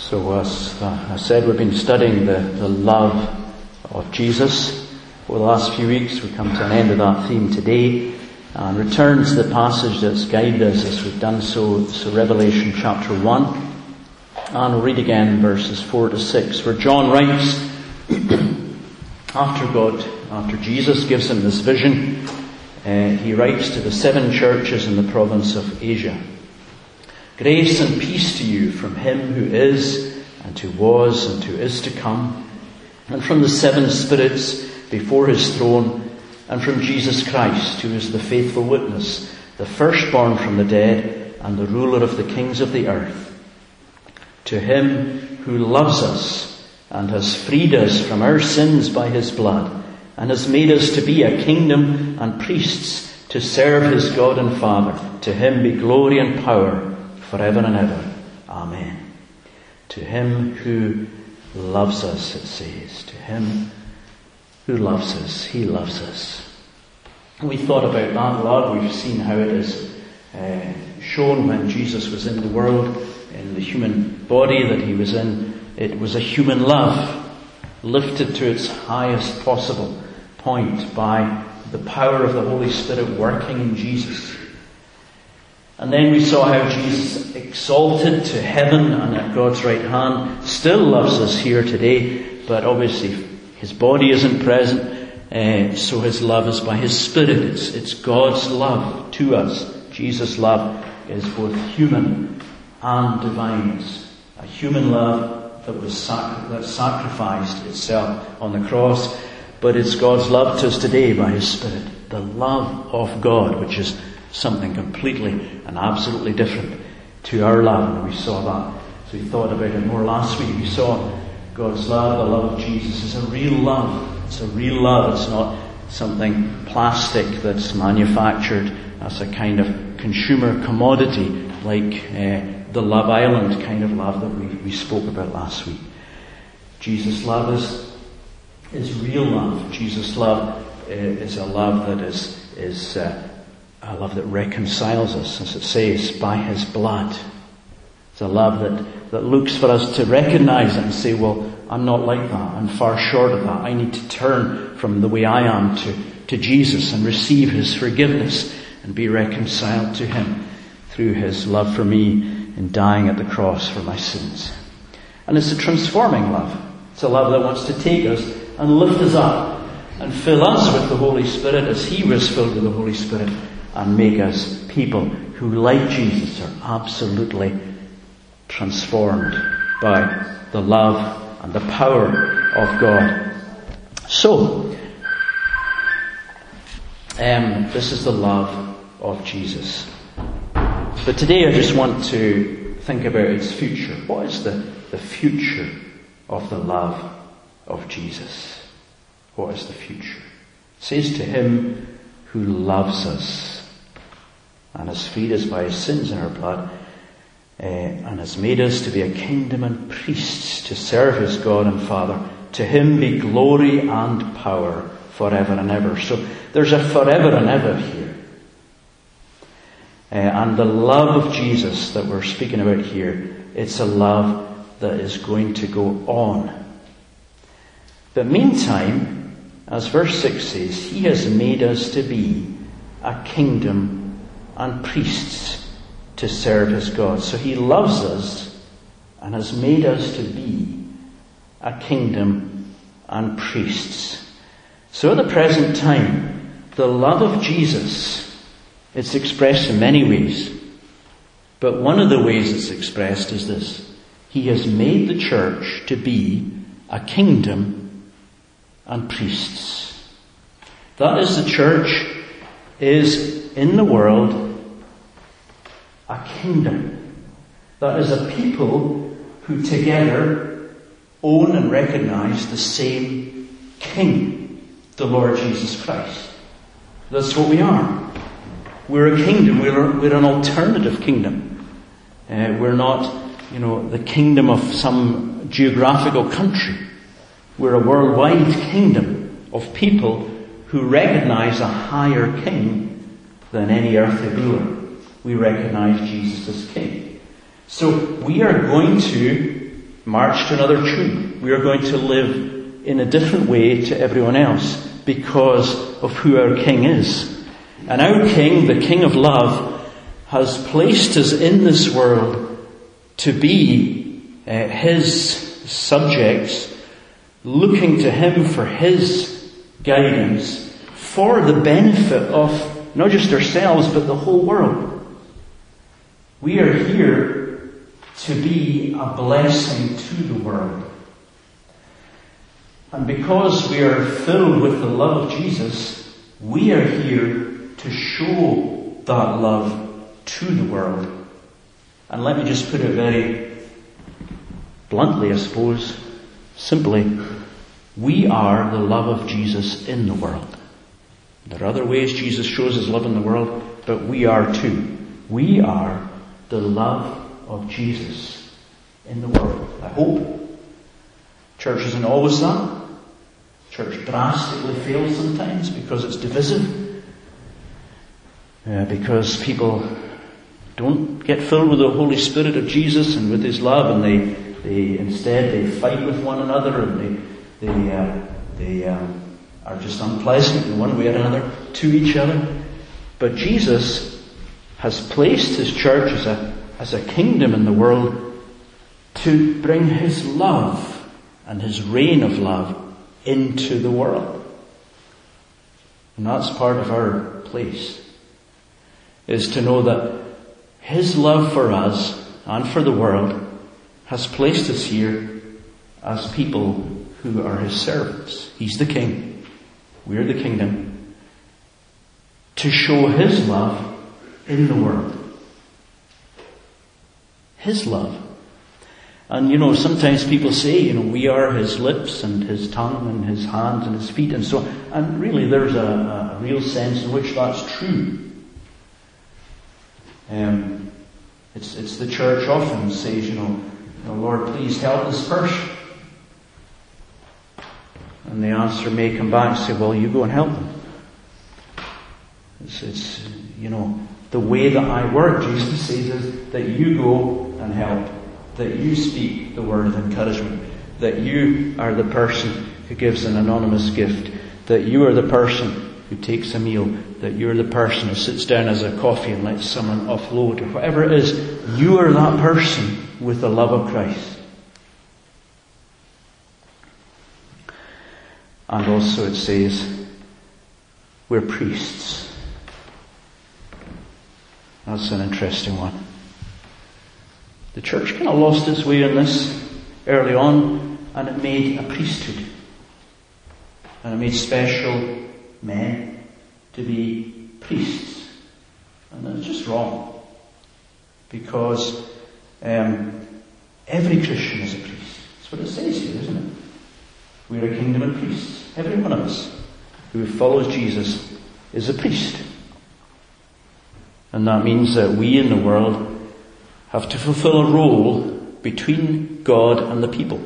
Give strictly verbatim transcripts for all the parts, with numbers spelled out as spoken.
So as I said, we've been studying the, the love of Jesus. Over the last few weeks we come to an end of that theme today and return to the passage that's guided us as we've done so, so Revelation chapter one. And we'll read again verses four to six, where John writes, after God, after Jesus gives him this vision, uh, he writes to the seven churches in the province of Asia. Grace and peace to you from him who is, and who was, and who is to come, and from the seven spirits before his throne, and from Jesus Christ, who is the faithful witness, the firstborn from the dead, and the ruler of the kings of the earth. To him who loves us, and has freed us from our sins by his blood, and has made us to be a kingdom and priests to serve his God and Father. To him be glory and power forever and ever. Amen. To him who loves us, it says. To him who loves us. He loves us. We thought about that love. We've seen how it is uh, shown when Jesus was in the world, in the human body that he was in. It was a human love, lifted to its highest possible point by the power of the Holy Spirit working in Jesus. And then we saw how Jesus, exalted to heaven and at God's right hand, still loves us here today, but obviously his body isn't present, uh, so his love is by his Spirit. It's, it's God's love to us. Jesus' love is both human and divine. It's a human love that was sac- that sacrificed itself on the cross, but it's God's love to us today by his Spirit. The love of God, which is something completely and absolutely different to our love. And we saw that. So we thought about it more last week. We saw God's love, the love of Jesus, is a real love. It's a real love. It's not something plastic that's manufactured as a kind of consumer commodity like uh, the Love Island kind of love that we, we spoke about last week. Jesus' love is, is real love. Jesus' love uh, is a love that is, is uh, a love that reconciles us, as it says, by his blood. It's a love that, that looks for us to recognize it and say, well, I'm not like that. I'm far short of that. I need to turn from the way I am to, to Jesus and receive his forgiveness and be reconciled to him through his love for me in dying at the cross for my sins. And it's a transforming love. It's a love that wants to take us and lift us up and fill us with the Holy Spirit as he was filled with the Holy Spirit, and make us people who, like Jesus, are absolutely transformed by the love and the power of God. So, um, this is the love of Jesus. But today I just want to think about its future. What is the, the future of the love of Jesus? What is the future? It says, to him who loves us and has freed us by his sins in our blood, uh, and has made us to be a kingdom and priests to serve his God and Father. To him be glory and power forever and ever. So there's a forever and ever here. Uh, and the love of Jesus that we're speaking about here, it's a love that is going to go on. But meantime, as verse six says, he has made us to be a kingdom and priests to serve his God. So he loves us and has made us to be a kingdom and priests. So at the present time, the love of Jesus, it's expressed in many ways. But one of the ways it's expressed is this: he has made the church to be a kingdom and priests. That is, the church is in the world a kingdom. That is a people who together own and recognize the same King, the Lord Jesus Christ. That's what we are. We're a kingdom. We're, we're an alternative kingdom. Uh, we're not, you know, the kingdom of some geographical country. We're a worldwide kingdom of people who recognize a higher king than any earthly ruler. We recognize Jesus as King. So we are going to march to another tune. We are going to live in a different way to everyone else because of who our King is. And our King, the King of love, has placed us in this world to be uh, His subjects, looking to Him for His guidance, for the benefit of not just ourselves, but the whole world. We are here to be a blessing to the world. And because we are filled with the love of Jesus, we are here to show that love to the world. And let me just put it very bluntly, I suppose, simply, we are the love of Jesus in the world. There are other ways Jesus shows His love in the world, but we are too. We are the love of Jesus in the world. I hope. Church isn't always that. Church drastically fails sometimes because it's divisive. Uh, because people don't get filled with the Holy Spirit of Jesus and with His love, and they, they instead they fight with one another, and they they uh, they um, are just unpleasant in one way or another to each other. But Jesus has placed His church as a as a kingdom in the world to bring His love and His reign of love into the world. And that's part of our place, is to know that His love for us and for the world has placed us here as people who are His servants. He's the King. We're the kingdom. To show His love in the world. His love. And you know, sometimes people say, you know, we are His lips and His tongue and His hands and His feet and so on. And really there's a, a real sense in which that's true. Um, it's, it's the church often says, you know, you know, Lord, please help this person. And the answer may come back and say, well, you go and help them. It's, it's, you know, the way that I work, Jesus says, is that you go and help. That you speak the word of encouragement. That you are the person who gives an anonymous gift. That you are the person who takes a meal. That you are the person who sits down as a coffee and lets someone offload, or whatever it is. You are that person with the love of Christ. And also it says, we're priests. That's an interesting one. The church kind of lost its way in this early on, and it made a priesthood. And it made special men to be priests. And that's just wrong. Because um, every Christian is a priest. That's what it says here, isn't it? We're a kingdom of priests. Every one of us who follows Jesus is a priest. And that means that we in the world have to fulfill a role between God and the people.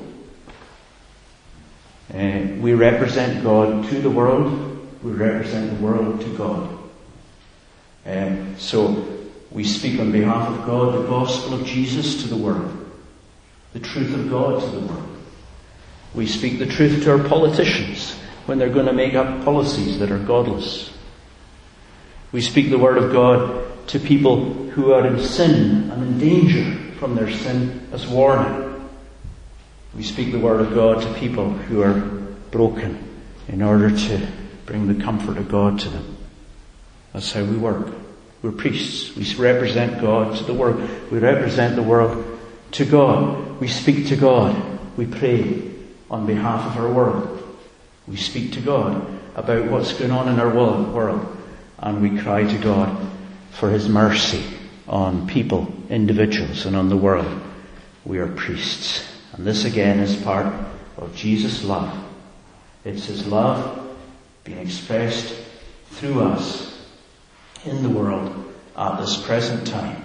Uh, we represent God to the world. We represent the world to God. Uh, so we speak on behalf of God the gospel of Jesus to the world. The truth of God to the world. We speak the truth to our politicians when they're going to make up policies that are godless. We speak the word of God to people who are in sin and in danger from their sin as warning. We speak the word of God to people who are broken in order to bring the comfort of God to them. That's how we work. We're priests. We represent God to the world. We represent the world to God. We speak to God. We pray on behalf of our world. We speak to God about what's going on in our world, and we cry to God for His mercy on people, individuals, and on the world. We are priests. And this again is part of Jesus' love. It's His love being expressed through us in the world at this present time.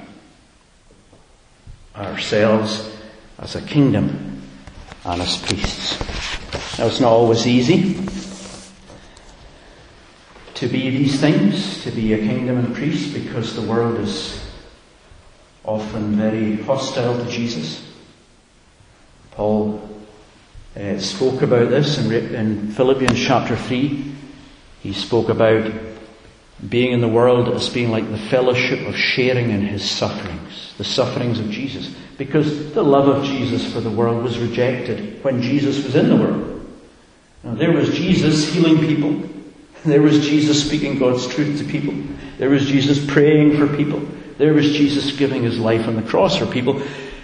Ourselves as a kingdom and as priests. Now, it's not always easy to be these things, to be a kingdom and priest, because the world is often very hostile to Jesus. Paul uh, spoke about this in, in Philippians chapter three. He spoke about being in the world as being like the fellowship of sharing in his sufferings, the sufferings of Jesus. Because the love of Jesus for the world was rejected when Jesus was in the world. Now, there was Jesus healing people. There was Jesus speaking God's truth to people. There was Jesus praying for people. There was Jesus giving his life on the cross for people.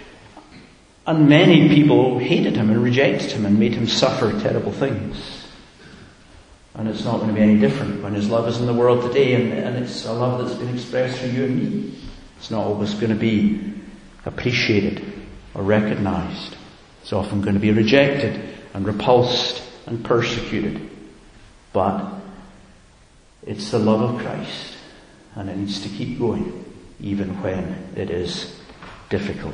And many people hated him and rejected him and made him suffer terrible things. And it's not going to be any different when his love is in the world today, and, and it's a love that's been expressed through you and me. It's not always going to be appreciated or recognized. It's often going to be rejected and repulsed and persecuted. But it's the love of Christ, and it needs to keep going even when it is difficult.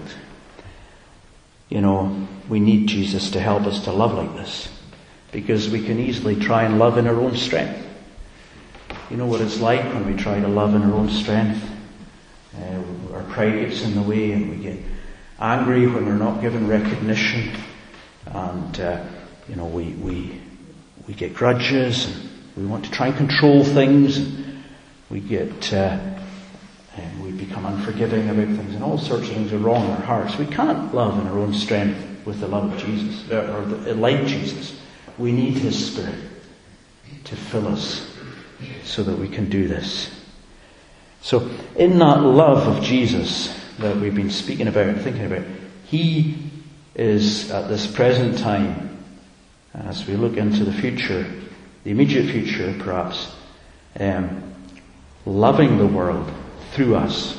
You know, we need Jesus to help us to love like this, because we can easily try and love in our own strength. You know what it's like when we try to love in our own strength. Uh, our pride gets in the way, and we get angry when we're not given recognition, and uh, you know we we we get grudges, and we want to try and control things. And we get uh, and we become unforgiving about things, and all sorts of things are wrong in our hearts. We can't love in our own strength with the love of Jesus, or the, like Jesus. We need His Spirit to fill us so that we can do this. So, in that love of Jesus that we've been speaking about and thinking about, He is at this present time, as we look into the future, the immediate future perhaps, um, loving the world through us,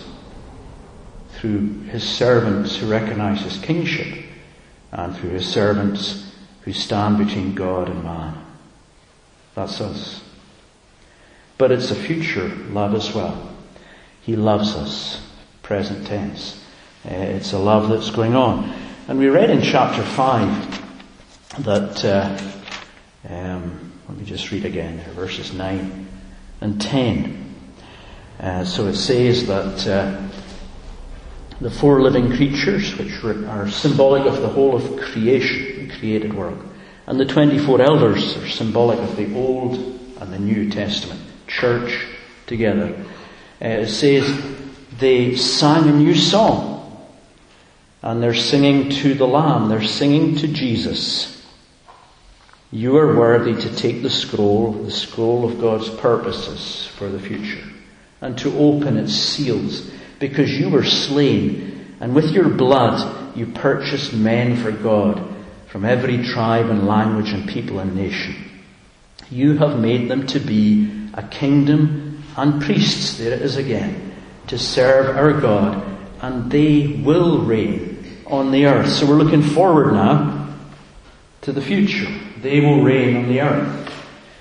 through His servants who recognize His kingship, and through His servants who stand between God and man. That's us. But it's a future love as well. He loves us, present tense. Uh, it's a love that's going on. And we read in chapter five that, uh, um, let me just read again there, verses nine and ten. Uh, so it says that uh, the four living creatures, which are symbolic of the whole of creation, the created world, and the twenty-four elders are symbolic of the Old and the New Testament, church together. Uh, it says they sang a new song, and they're singing to the Lamb, they're singing to Jesus. You are worthy to take the scroll, the scroll of God's purposes for the future, and to open its seals, because you were slain, and with your blood you purchased men for God from every tribe and language and people and nation. You have made them to be a kingdom and priests, there it is again, to serve our God, and they will reign on the earth. So we're looking forward now to the future. They will reign on the earth.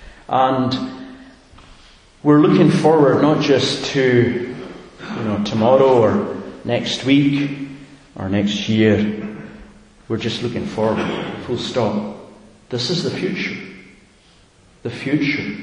And we're looking forward not just to, you know, tomorrow or next week or next year. We're just looking forward, full stop. This is the future. The future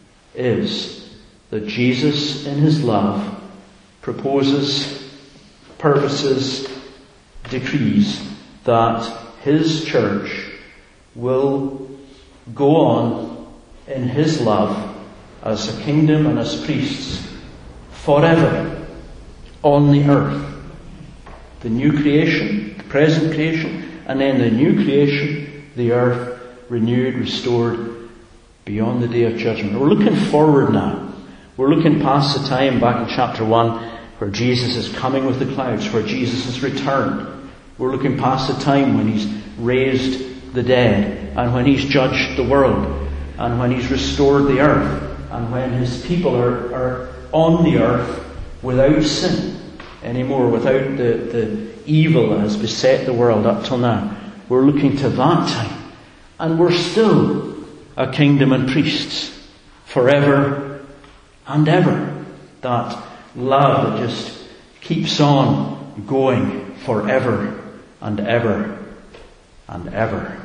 is that Jesus, in His love, proposes, purposes, decrees that His church will go on in His love as a kingdom and as priests forever on the earth. The new creation, the present creation, and then the new creation, the earth renewed, restored, beyond the day of judgment. We're looking forward now. We're looking past the time back in chapter one where Jesus is coming with the clouds, where Jesus has returned. We're looking past the time when He's raised the dead, and when He's judged the world, and when He's restored the earth, and when His people are, are on the earth without sin anymore, without the, the evil that has beset the world up till now. We're looking to that time. And we're still a kingdom and priests forever and ever. That love that just keeps on going forever and ever and ever.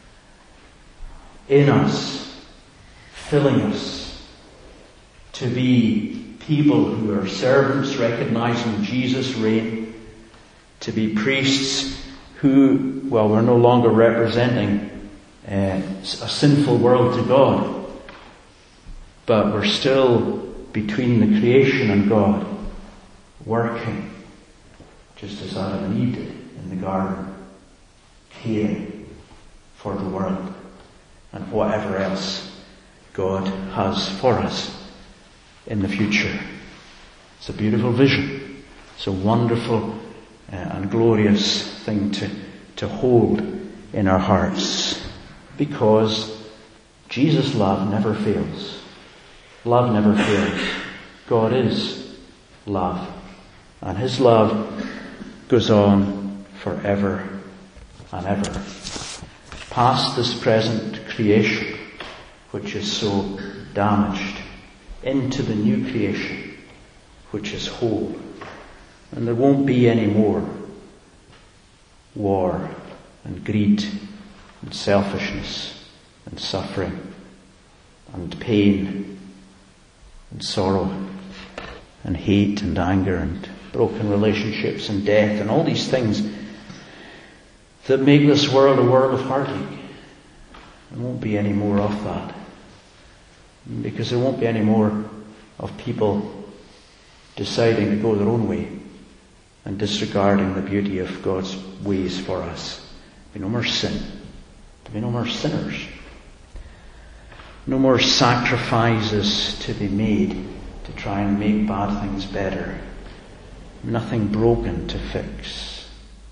In us, filling us to be people who are servants recognizing Jesus' reign, to be priests who, well, we're no longer representing uh, a sinful world to God, but we're still between the creation and God, working, just as Adam and Eve did in the garden, caring for the world and whatever else God has for us in the future. It's a beautiful vision. It's a wonderful uh, and glorious thing to, to hold in our hearts, because Jesus' love never fails. Love never fails. God is love, and His love goes on forever and ever. Past this present creation, which is so damaged, into the new creation, which is whole. And there won't be any more war and greed and selfishness and suffering and pain and sorrow and hate and anger and broken relationships and death and all these things that make this world a world of heartache. There won't be any more of that, because there won't be any more of people deciding to go their own way and disregarding the beauty of God's ways for us. There'll be no more sin. There'll be no more sinners. No more sacrifices to be made to try and make bad things better. Nothing broken to fix.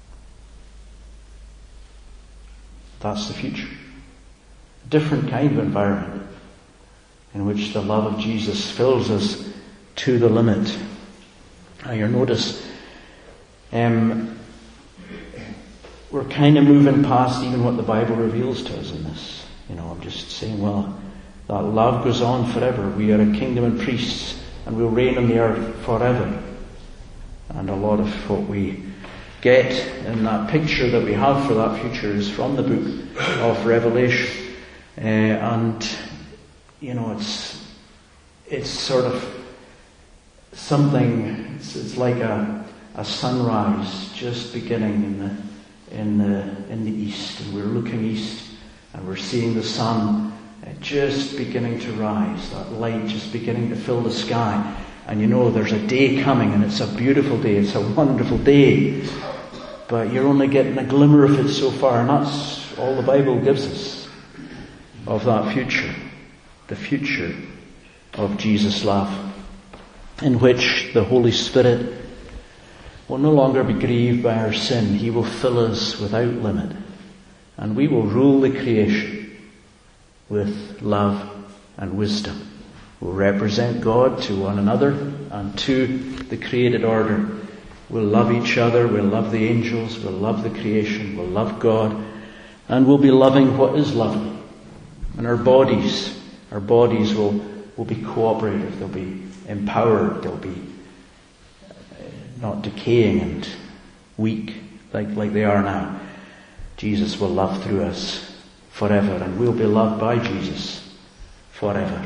That's the future. A different kind of environment in which the love of Jesus fills us to the limit. Now you'll notice um, we're kind of moving past even what the Bible reveals to us in this. You know, I'm just saying, well, that love goes on forever. We are a kingdom and priests, and we'll reign on the earth forever. And a lot of what we get in that picture that we have for that future is from the book of Revelation. Uh, and, you know, it's it's sort of something, it's, it's like a, a sunrise just beginning in the, in the, in the east. And we're looking east and we're seeing the sun uh, just beginning to rise, that light just beginning to fill the sky. And you know there's a day coming, and it's a beautiful day, it's a wonderful day. But you're only getting a glimmer of it so far, and that's all the Bible gives us of that future. The future of Jesus' love, in which the Holy Spirit will no longer be grieved by our sin. He will fill us without limit, and we will rule the creation with love and wisdom. We'll represent God to one another and to the created order. We'll love each other, we'll love the angels, we'll love the creation, we'll love God, and we'll be loving what is lovely. And our bodies, our bodies will, will be cooperative, they'll be empowered, they'll be not decaying and weak like, like they are now. Jesus will love through us forever, and we'll be loved by Jesus forever.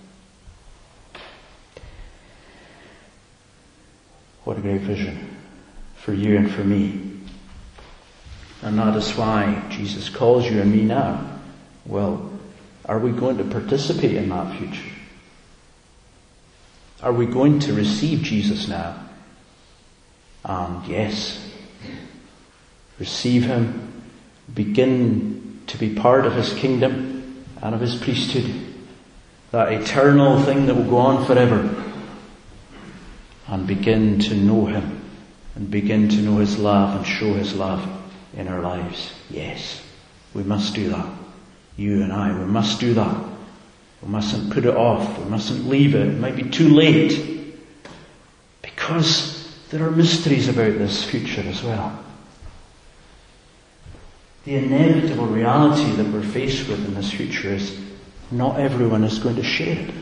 What a great vision for you and for me. And that is why Jesus calls you and me now. Well, are we going to participate in that future? Are we going to receive Jesus now? And yes, receive Him, begin to be part of His kingdom and of His priesthood, that eternal thing that will go on forever. And begin to know Him, and begin to know His love and show His love in our lives. Yes, we must do that. You and I, we must do that. We mustn't put it off. We mustn't leave it. It might be too late. Because there are mysteries about this future as well. The inevitable reality that we're faced with in this future is not everyone is going to share it.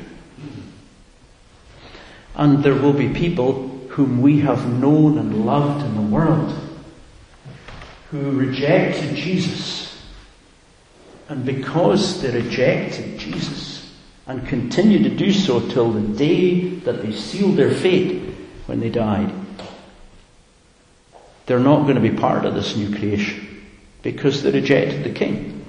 And there will be people whom we have known and loved in the world who rejected Jesus. And because they rejected Jesus and continue to do so till the day that they sealed their fate when they died, they're not going to be part of this new creation. because they rejected the king.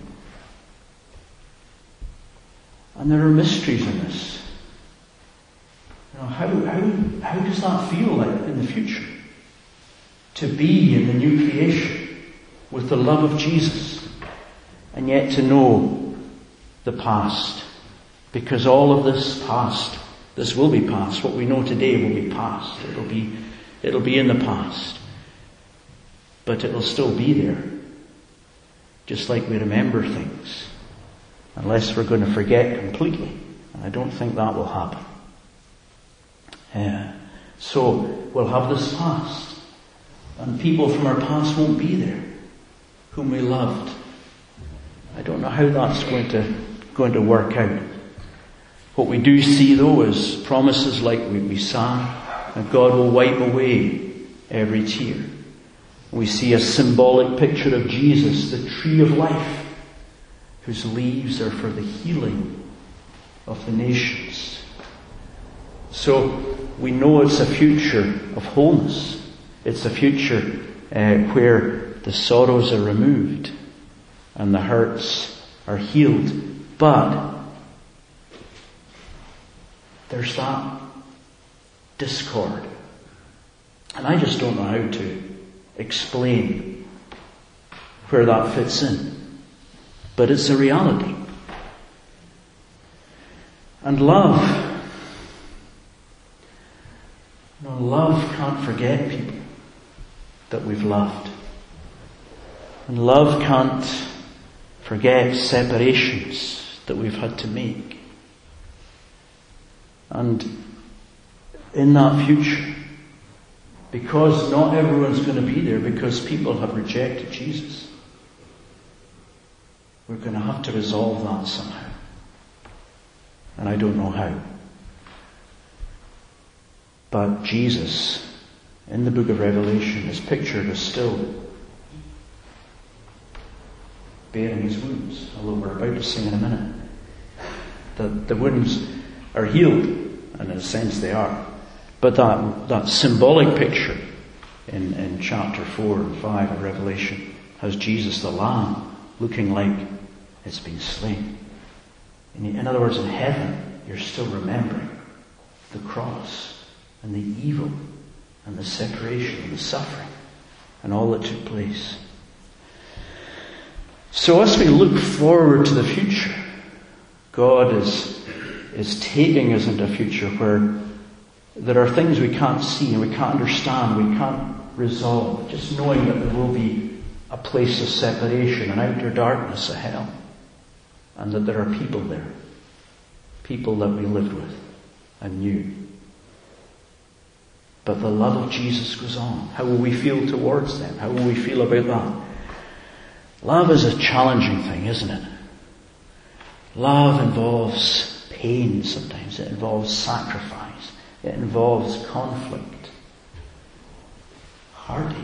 And there are mysteries in this. You know, how, how, how does that feel like in the future? To be in the new creation with the love of Jesus, and yet to know the past. Because all of this past, this will be past. What we know today will be past. It'll be, it'll be in the past. But it'll still be there. Just like we remember things. Unless we're going to forget completely. And I don't think that will happen. Uh, so, we'll have this past. And people from our past won't be there. Whom we loved. I don't know how that's going to, going to work out. What we do see though is promises like we, we sang, that God will wipe away every tear. We see a symbolic picture of Jesus, the tree of life, whose leaves are for the healing of the nations. So we know it's a future of wholeness. It's a future uh, where the sorrows are removed and the hurts are healed. But there's that discord. And I just don't know how to explain where that fits in. But it's a reality. And love. You know, love can't forget people that we've loved. And love can't forget separations that we've had to make. And in that future, because not everyone's going to be there because people have rejected Jesus, we're going to have to resolve that somehow. And I don't know how. But Jesus, in the book of Revelation, is pictured as still bearing his wounds, although we're about to sing in a minute. The, the wounds are healed, and in a sense they are. But that, that symbolic picture in, in chapter four and five of Revelation has Jesus the Lamb looking like it's been slain. In, in other words, in heaven, you're still remembering the cross and the evil and the separation and the suffering and all that took place. So as we look forward to the future, God is, is taking us into a future where there are things we can't see and we can't understand, we can't resolve, just knowing that there will be a place of separation, an outer darkness, a hell, and that there are people there, people that we lived with and knew. But the love of Jesus goes on. How will we feel towards them? How will we feel about that? Love is a challenging thing, isn't it? Love involves pain sometimes. It involves sacrifice. It involves conflict. Heartache.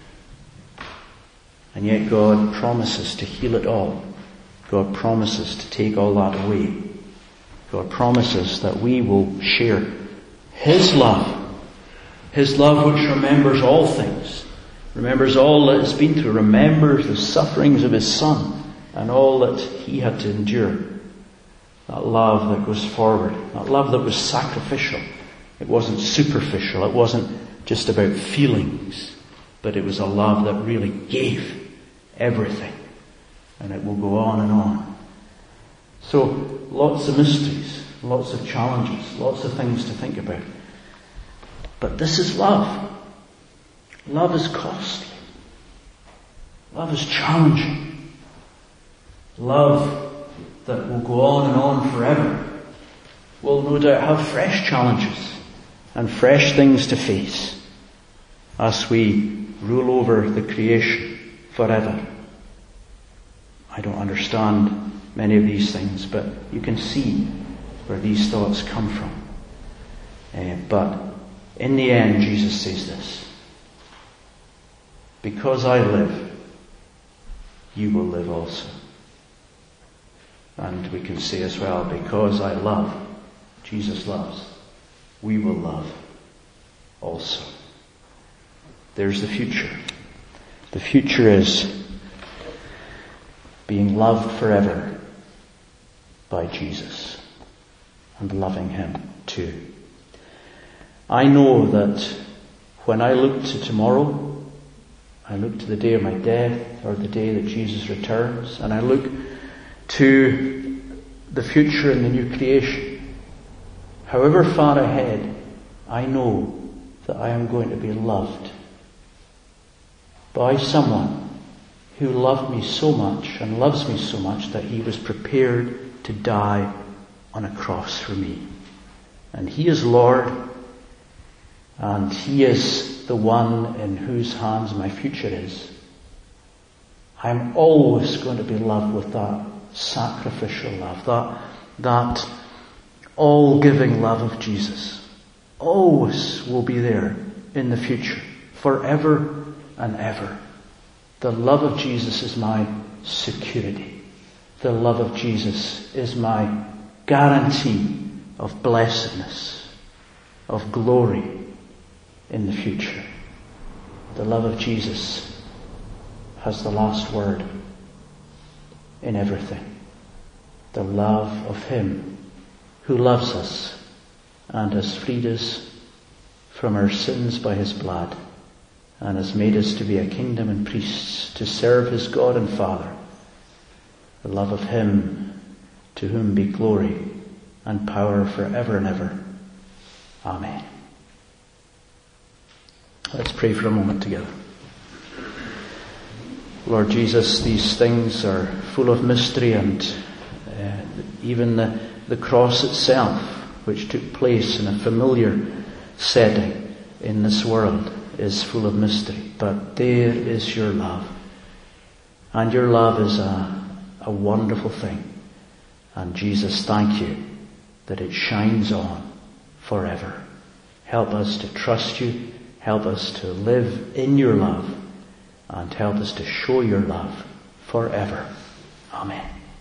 And yet God promises to heal it all. God promises to take all that away. God promises that we will share His love. His love which remembers all things. Remembers all that it's been through. Remembers the sufferings of His Son and all that He had to endure. That love that goes forward. That love that was sacrificial. It wasn't superficial. It wasn't just about feelings. But it was a love that really gave everything. And it will go on and on. So, lots of mysteries. Lots of challenges. Lots of things to think about. But this is love. Love is costly. Love is challenging. Love that will go on and on forever will no doubt have fresh challenges and fresh things to face as we rule over the creation forever. I don't understand many of these things, but you can see where these thoughts come from. Uh, but in the end, Jesus says this: because I live, you will live also. And we can say as well, because I love, Jesus loves, we will love also. There's the future. The future is being loved forever by Jesus and loving him too. I know that when I look to tomorrow, I look to the day of my death or the day that Jesus returns, and I look to the future and the new creation, however far ahead, I know that I am going to be loved by someone who loved me so much and loves me so much that he was prepared to die on a cross for me. And he is Lord, and he is the one in whose hands my future is. I'm always going to be loved with that sacrificial love, that, that all-giving love of Jesus. Always will be there in the future, forever and ever. The love of Jesus is my security. The love of Jesus is my guarantee of blessedness, of glory in the future. The love of Jesus has the last word in everything. The love of him who loves us and has freed us from our sins by his blood and has made us to be a kingdom and priests to serve his God and Father. The love of him to whom be glory and power forever and ever. Amen. Let's pray for a moment together. Lord Jesus, these things are full of mystery, and uh, even the, the cross itself, which took place in a familiar setting in this world, is full of mystery. But there is your love. And your love is a, a wonderful thing. And Jesus, thank you that it shines on forever. Help us to trust you. Help us to live in your love. And help us to show your love forever. Amen.